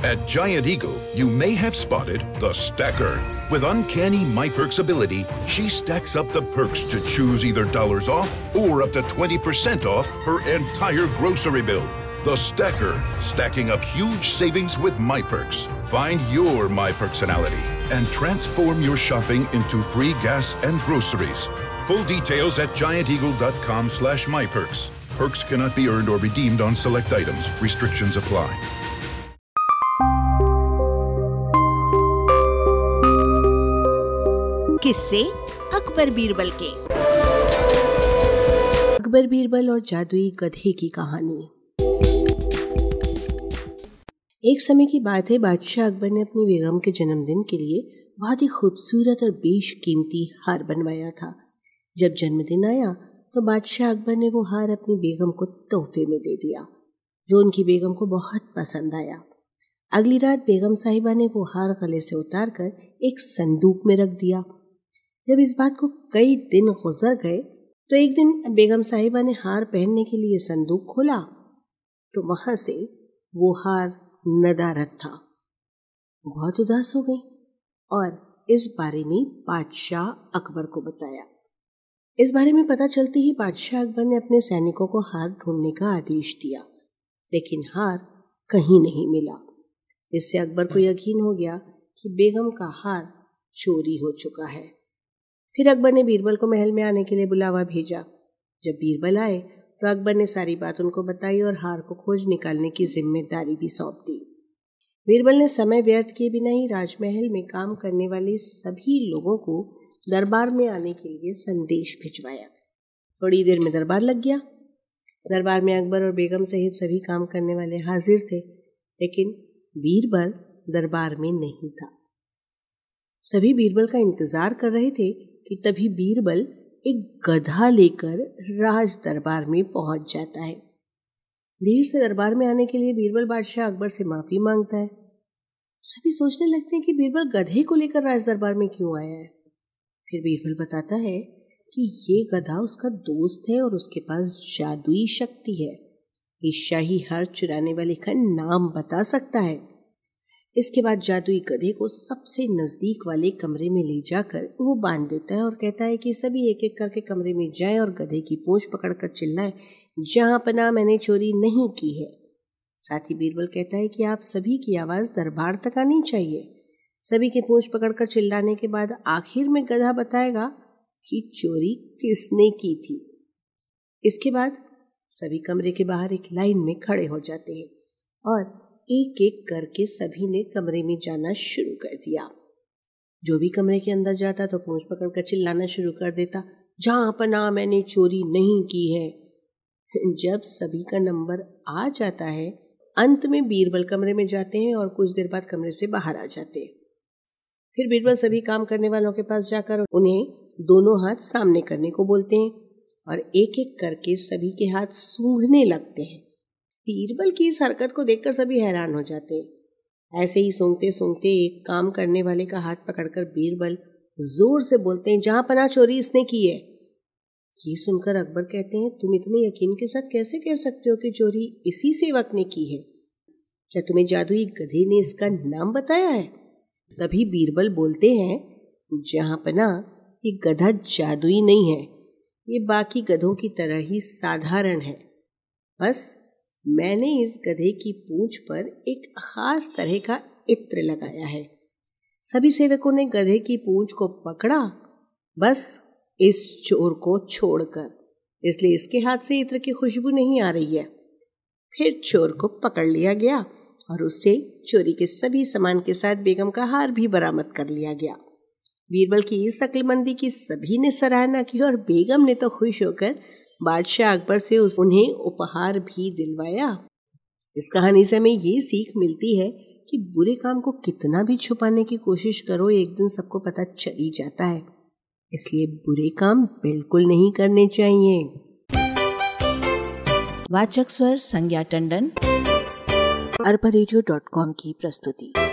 At Giant Eagle, you may have spotted the Stacker. With uncanny MyPerks ability, she stacks up the perks to choose either dollars off or up to 20% off her entire grocery bill. The Stacker, stacking up huge savings with MyPerks. Find your MyPerksonality and transform your shopping into free gas and groceries. Full details at gianteagle.com/myperks. Perks cannot be earned or redeemed on select items. Restrictions apply. किस्से अकबर बीरबल के। अकबर बीरबल और जादुई गधे की कहानी। एक समय की बात है, बादशाह अकबर ने अपनी बेगम के जन्मदिन के लिए बहुत ही खूबसूरत और बेशकीमती हार बनवाया था। जब जन्मदिन आया तो बादशाह अकबर ने वो हार अपनी बेगम को तोहफे में दे दिया, जो उनकी बेगम को बहुत पसंद आया। अगली रात बेगम साहिबा ने वो हार गले से उतारकर एक संदूक में रख दिया। जब इस बात को कई दिन गुजर गए तो एक दिन बेगम साहिबा ने हार पहनने के लिए संदूक खोला तो वहां से वो हार नदारद था। बहुत उदास हो गई और इस बारे में बादशाह अकबर को बताया। इस बारे में पता चलते ही बादशाह अकबर ने अपने सैनिकों को हार ढूंढने का आदेश दिया, लेकिन हार कहीं नहीं मिला। इससे अकबर को यकीन हो गया कि बेगम का हार चोरी हो चुका है। फिर अकबर ने बीरबल को महल में आने के लिए बुलावा भेजा। जब बीरबल आए तो अकबर ने सारी बात उनको बताई और हार को खोज निकालने की जिम्मेदारी भी सौंप दी। बीरबल ने समय व्यर्थ किए बिना ही राजमहल में काम करने वाले सभी लोगों को दरबार में आने के लिए संदेश भिजवाया। थोड़ी देर में दरबार लग गया। दरबार में अकबर और बेगम सहित सभी काम करने वाले हाजिर थे, लेकिन बीरबल दरबार में नहीं था। सभी बीरबल का इंतजार कर रहे थे कि तभी बीरबल एक गधा लेकर राज दरबार में पहुंच जाता है। देर से दरबार में आने के लिए बीरबल बादशाह अकबर से माफी मांगता है। सभी सोचने लगते हैं कि बीरबल गधे को लेकर राज दरबार में क्यों आया है। फिर बीरबल बताता है कि ये गधा उसका दोस्त है और उसके पास जादुई शक्ति है। इस शाही हार चुराने वाले का नाम बता सकता है। इसके बाद जादुई गधे को सबसे नजदीक वाले कमरे में ले जाकर वो बांध देता है और कहता है कि सभी एक एक करके कमरे में जाएं और गधे की पूंछ पकड़कर चिल्लाएं, जहां पना मैंने चोरी नहीं की है। साथ ही बीरबल कहता है कि आप सभी की आवाज दरबार तक आनी चाहिए। सभी की पूंछ पकड़कर चिल्लाने के बाद आखिर में गधा बताएगा कि चोरी किसने की थी। इसके बाद सभी कमरे के बाहर एक लाइन में खड़े हो जाते हैं और एक एक करके सभी ने कमरे में जाना शुरू कर दिया। जो भी कमरे के अंदर जाता तो पूंछ पकड़कर चिल्लाना शुरू कर देता, जहां पना मैंने चोरी नहीं की है। जब सभी का नंबर आ जाता है, अंत में बीरबल कमरे में जाते हैं और कुछ देर बाद कमरे से बाहर आ जाते हैं। फिर बीरबल सभी काम करने वालों के पास जाकर उन्हें दोनों हाथ सामने करने को बोलते हैं और एक एक करके सभी के हाथ सूंघने लगते हैं। बीरबल की इस हरकत को देखकर सभी हैरान हो जाते हैं। ऐसे ही सूंघते सूंघते एक काम करने वाले का हाथ पकड़कर बीरबल जोर से बोलते हैं, जहां पना चोरी इसने की है। ये सुनकर अकबर कहते हैं, तुम इतने यकीन के साथ कैसे कह सकते हो कि चोरी इसी सेवक ने की है? क्या तुम्हें जादुई गधे ने इसका नाम बताया है? तभी बीरबल बोलते हैं, जहां पना ये गधा जादुई नहीं है, ये बाकी गधों की तरह ही साधारण है। बस मैंने इस गधे की पूंछ पर एक खास तरह का इत्र लगाया है। सभी सेवकों ने गधे की पूंछ को पकड़ा, बस इस चोर को छोड़कर, इसलिए इसके हाथ से इत्र की खुशबू नहीं आ रही है। फिर चोर को पकड़ लिया गया और उससे चोरी के सभी सामान के साथ बेगम का हार भी बरामद कर लिया गया। बीरबल की इस अक्लमंदी की सभी ने सराहना की और बेगम ने तो खुश होकर बादशाह अकबर से उन्हें उपहार भी दिलवाया। इस कहानी से हमें ये सीख मिलती है कि बुरे काम को कितना भी छुपाने की कोशिश करो, एक दिन सबको पता चल ही जाता है। इसलिए बुरे काम बिल्कुल नहीं करने चाहिए। वाचक स्वर संज्ञा टंडन, arparegio.com की प्रस्तुति।